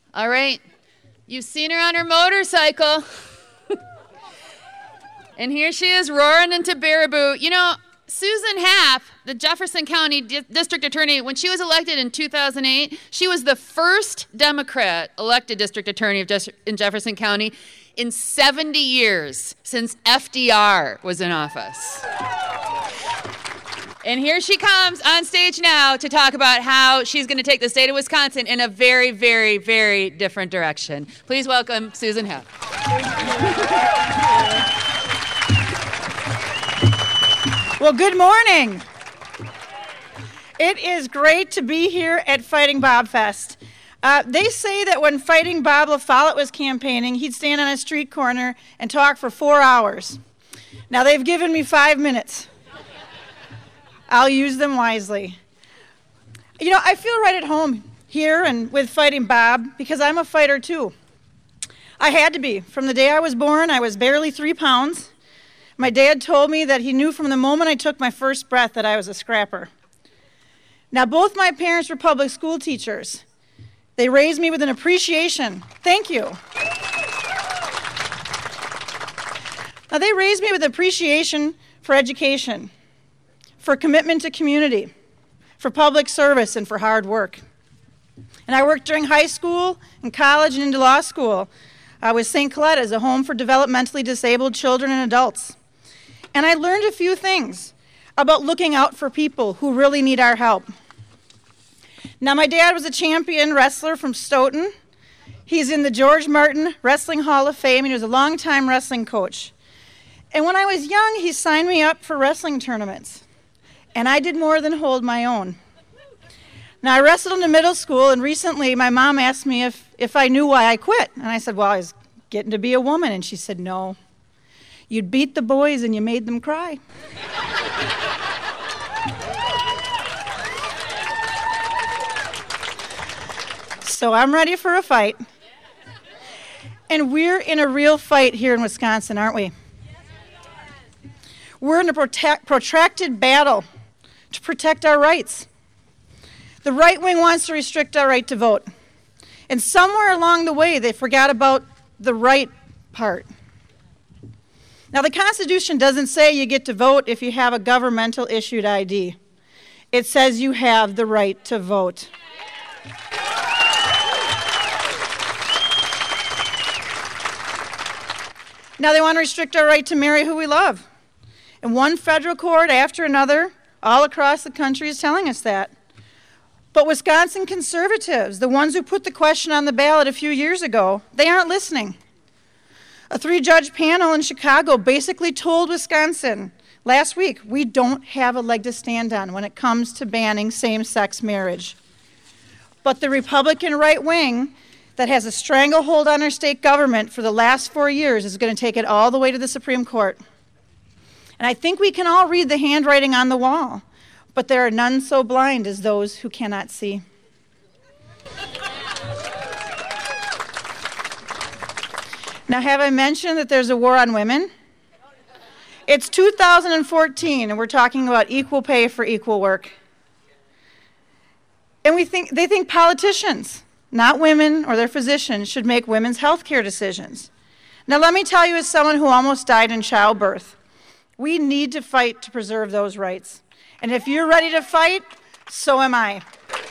All right. You've seen her on her motorcycle. And here she is roaring into Baraboo. You know, Susan Happ, the Jefferson County District Attorney, when she was elected in 2008, she was the first Democrat elected District Attorney in Jefferson County in 70 years since FDR was in office. And here she comes on stage now to talk about how she's going to take the state of Wisconsin in a very, very, very different direction. Please welcome Susan Happ. Well, good morning. It is great to be here at Fighting Bob Fest. They say that when Fighting Bob LaFollette was campaigning, he'd stand on a street corner and talk for 4 hours. Now, they've given me 5 minutes. I'll use them wisely. You know, I feel right at home here and with Fighting Bob because I'm a fighter too. I had to be. From the day I was born, I was barely 3 pounds. My dad told me that he knew from the moment I took my first breath that I was a scrapper. Now, both my parents were public school teachers. They raised me with an appreciation. Thank you. Now, they raised me with appreciation for education, for commitment to community, for public service, and for hard work. And I worked during high school and college and into law school with St. Colette as a home for developmentally disabled children and adults. And I learned a few things about looking out for people who really need our help. Now, my dad was a champion wrestler from Stoughton. He's in the George Martin Wrestling Hall of Fame, and he was a longtime wrestling coach. And when I was young, he signed me up for wrestling tournaments. And I did more than hold my own. Now, I wrestled into middle school, and recently my mom asked me if I knew why I quit. And I said, well, I was getting to be a woman. And she said, no. You'd beat the boys and you made them cry. So I'm ready for a fight. And we're in a real fight here in Wisconsin, aren't we? We're in a protracted battle to protect our rights. The right wing wants to restrict our right to vote. And somewhere along the way, they forgot about the right part. Now, the Constitution doesn't say you get to vote if you have a governmental issued ID. It says you have the right to vote. Now, they want to restrict our right to marry who we love. And one federal court after another, all across the country, is telling us that. But Wisconsin conservatives, the ones who put the question on the ballot a few years ago, they aren't listening. A 3-judge panel in Chicago basically told Wisconsin last week, we don't have a leg to stand on when it comes to banning same-sex marriage. But the Republican right wing that has a stranglehold on our state government for the last 4 years is going to take it all the way to the Supreme Court. And I think we can all read the handwriting on the wall, but there are none so blind as those who cannot see. Now, have I mentioned that there's a war on women? It's 2014, and we're talking about equal pay for equal work. And they think politicians, not women or their physicians, should make women's health care decisions. Now, let me tell you, as someone who almost died in childbirth, we need to fight to preserve those rights. And if you're ready to fight, so am I.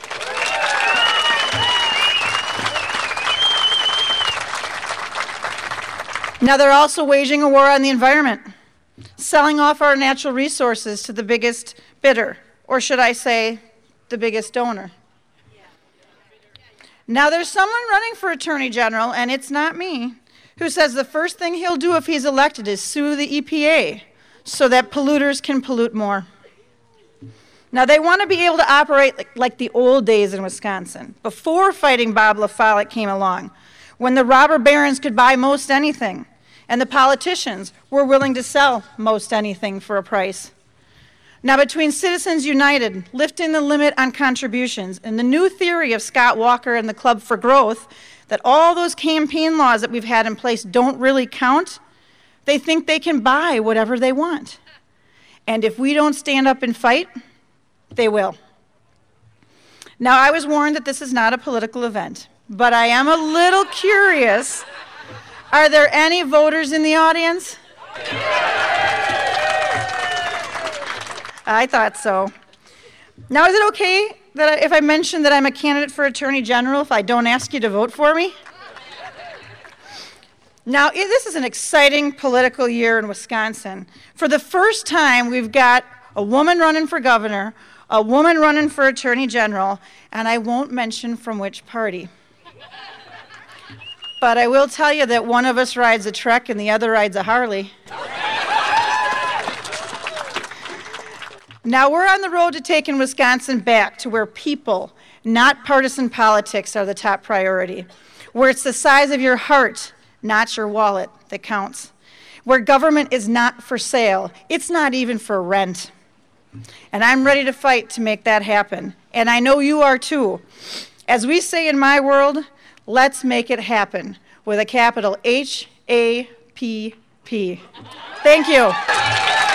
Now, they're also waging a war on the environment, selling off our natural resources to the biggest bidder, or should I say, the biggest donor. Now, there's someone running for Attorney General, and it's not me, who says the first thing he'll do if he's elected is sue the EPA so that polluters can pollute more. Now, they want to be able to operate like the old days in Wisconsin, before Fighting Bob LaFollette came along, when the robber barons could buy most anything, and the politicians were willing to sell most anything for a price. Now, between Citizens United, lifting the limit on contributions, and the new theory of Scott Walker and the Club for Growth, that all those campaign laws that we've had in place don't really count, they think they can buy whatever they want. And if we don't stand up and fight, they will. Now, I was warned that this is not a political event, but I am a little curious. Are there any voters in the audience? I thought so. Now, is it okay that if I mention that I'm a candidate for Attorney General if I don't ask you to vote for me? Now, this is an exciting political year in Wisconsin. For the first time, we've got a woman running for governor, a woman running for Attorney General, and I won't mention from which party. But I will tell you that one of us rides a Trek and the other rides a Harley. Now, we're on the road to taking Wisconsin back to where people, not partisan politics, are the top priority, where it's the size of your heart, not your wallet, that counts, where government is not for sale, it's not even for rent. And I'm ready to fight to make that happen, and I know you are too. As we say in my world, let's make it happen, with a capital H-A-P-P. Thank you.